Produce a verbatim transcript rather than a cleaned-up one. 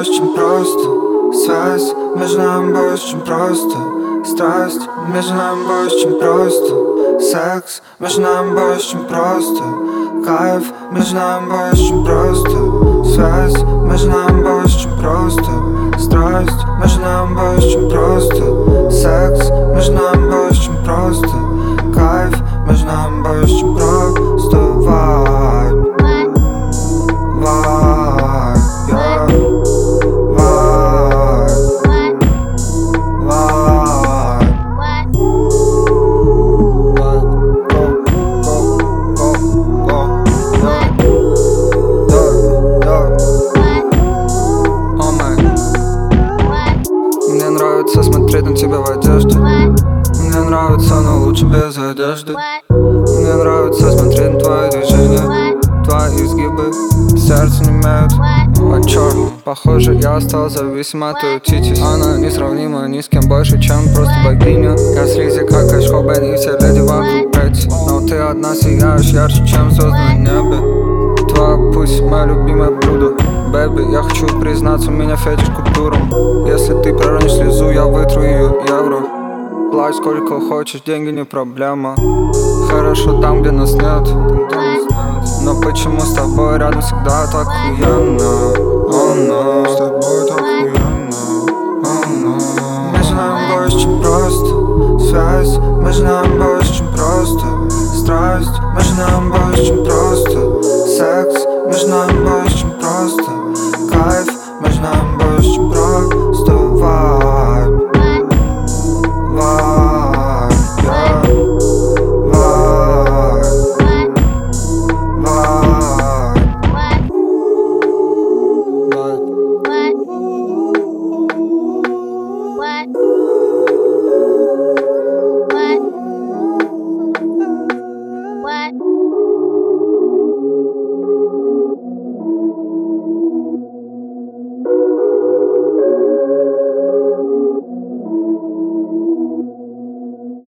очень просто. Связь между нами очень просто. Страсть между нами очень просто. Секс между нами очень просто. Кайф между нами очень просто. Связь между нами очень просто. Страсть между нами очень просто. Секс между нами очень просто. Кайф между нами очень просто. Вайб, вайб, yeah. Вайб, вайб. Мне нравится смотреть на тебя в одежде. Мне нравится, но лучше без одежды. Мне нравится смотреть на твои движения. Твои изгибы сердце не имеют. О, чёрт, похоже, я стал зависим от ее титис. Она несравнима ни с кем больше, чем просто богиня. Я слизи, как Эш Хоббен, и все леди вокруг Претти. Но ты одна сияешь ярче, чем звезды на небе. Твоя пусть мое любимое блюдо. Бэби, я хочу признаться, у меня фетиш к купюрам. Если ты проронишь слезу, я вытру ее евро. Плачь сколько хочешь, деньги не проблема. Хорошо там, где нас нет. Но почему с тобой рядом всегда так охуенно? Oh no, с тобой так охуенно. Oh no. Между нами очень просто. Связь между нами очень просто. Страсть между нами очень просто. Секс между нами очень просто.